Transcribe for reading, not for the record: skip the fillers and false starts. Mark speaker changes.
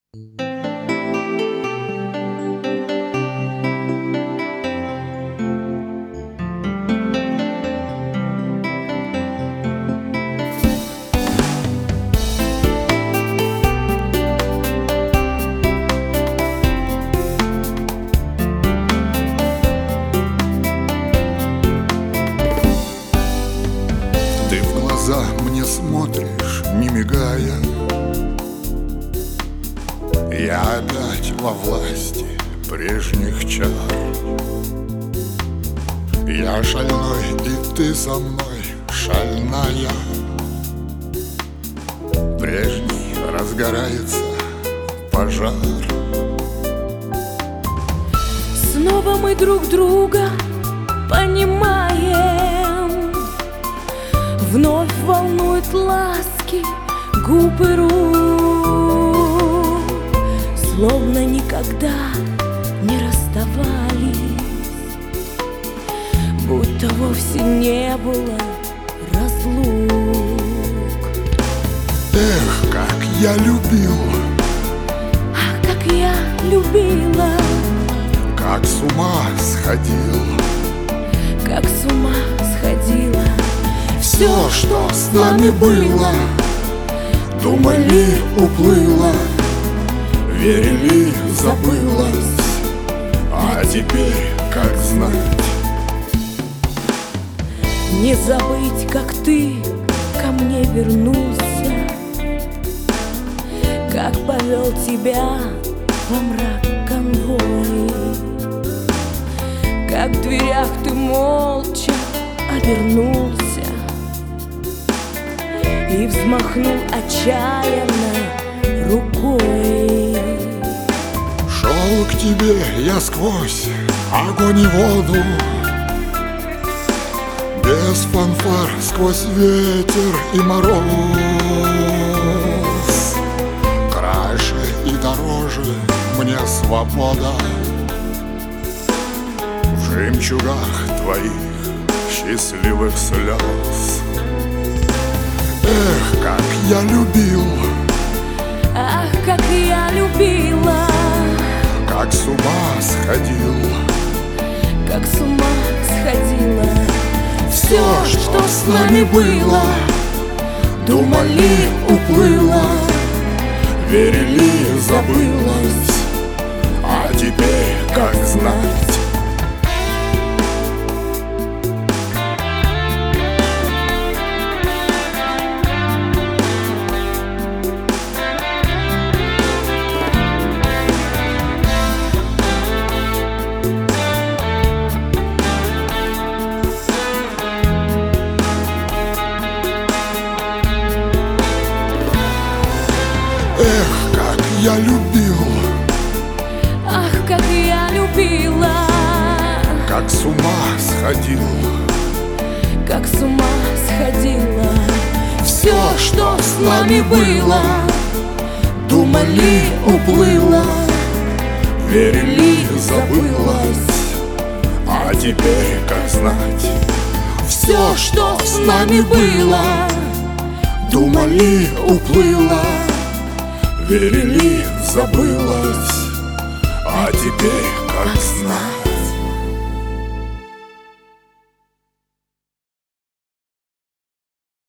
Speaker 1: Ты в глаза мне смотришь, не мигая. Я опять во власти прежних чар. Я шальной, и ты со мной шальная. Прежний разгорается пожар.
Speaker 2: Снова мы друг друга понимаем. Вновь волнуют ласки губ и рук, словно никогда не расставались, будто вовсе не было разлук.
Speaker 1: Эх, как я любил,
Speaker 2: Ах, как я любила,
Speaker 1: как с ума сходил.
Speaker 2: как с ума сходила.
Speaker 1: Все, что с нами было, думали, уплыло, верили, забылось. А теперь, как знать,
Speaker 2: Не забыть, как ты ко мне вернулся, как повел тебя во мрак конвой, как в дверях ты молча обернулся и взмахнул отчаянно рукой.
Speaker 1: шел к тебе я сквозь огонь и воду, без фанфар, сквозь ветер и мороз. Краше и дороже мне свобода в жемчугах твоих счастливых слез. Эх, как я любил,
Speaker 2: Ах, как я любила,
Speaker 1: как с ума сходил.
Speaker 2: как с ума сходила.
Speaker 1: Все, что с нами было, думали, уплыло, верили, забылось. А теперь, как знать, эх, как я любил,
Speaker 2: Ах, как я любила,
Speaker 1: как с ума сходил.
Speaker 2: как с ума сходила.
Speaker 1: Все, что с нами было, думали, уплыло, верили, забылось. А теперь, как знать, все, что с нами было, думали, уплыло, верили, забылось. А теперь, как знать.